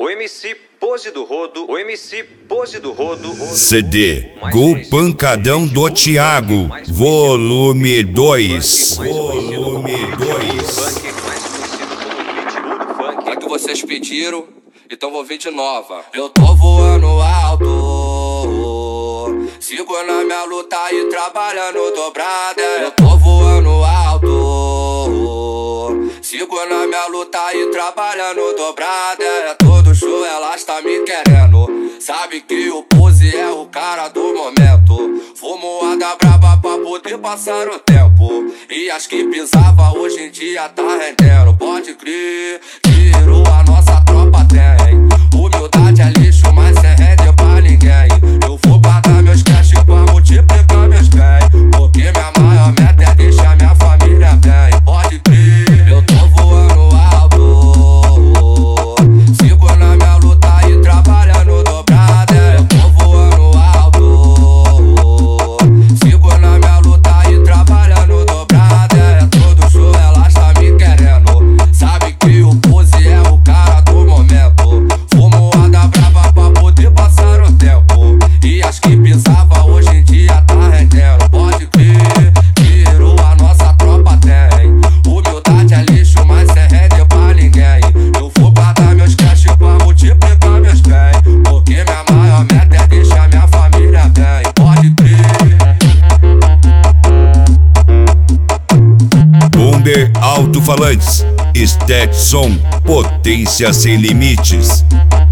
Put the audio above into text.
O MC Pose do Rodo, o MC Pose do Rodo. CD Gol Pancadão do Thiago, volume 2. Volume 2. É que vocês pediram, então vou vir de nova. Eu tô voando alto, sigo na minha luta e trabalhando dobrada. Eu tô voando alto, sigo na minha luta e trabalhando dobrada. É todo show, elas tá me querendo. Sabe que o Pose é o cara do momento. Fumoada braba pra poder passar o tempo. E as que pisava hoje em dia tá rendendo. Pode crer, tiro a nossa tropa tem. Humildade é lixo, mas cê rende pra ninguém. Eu vou guardar meus cash pra multiplicar meus bens. Porque minha maior meta é deixar minha família bem. Pode crer, eu tô voando alto, sigo na minha luta e trabalhando dobrada. Eu tô voando alto, sigo na minha luta e trabalhando dobrada. É todo show, elas tá me querendo. Sabe que o Pose é o cara do momento. Fumoada brava pra poder passar o tempo. E as que pisava hoje em dia tá rendendo. Pode crer, tiro a nossa tropa tem. Humildade é lixo, mas cê rende pra ninguém. Eu vou guardar meus cash pra multiplicar meus bens. Porque minha maior meta é deixar minha família bem. Pode crer. Bomber Alto-Falantes, Stetson, potência sem limites.